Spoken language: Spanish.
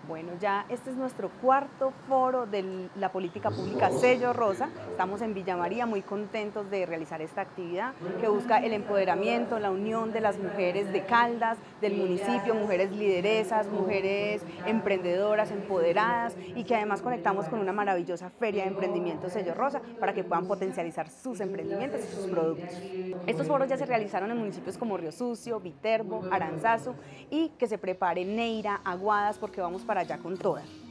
Bueno, ya este es nuestro cuarto foro de la política pública Sello Rosa. Estamos en Villa María muy contentos de realizar esta actividad que busca el empoderamiento, la unión de las mujeres de Caldas, del municipio, mujeres lideresas, mujeres emprendedoras, empoderadas y que además conectamos con una maravillosa feria de emprendimiento Sello Rosa para que puedan potencializar sus emprendimientos y sus productos. Estos foros ya se realizaron en municipios como Río Sucio, Viterbo, Aranzazu y que se prepare Neira, Aguadas, porque vamos para allá con todas.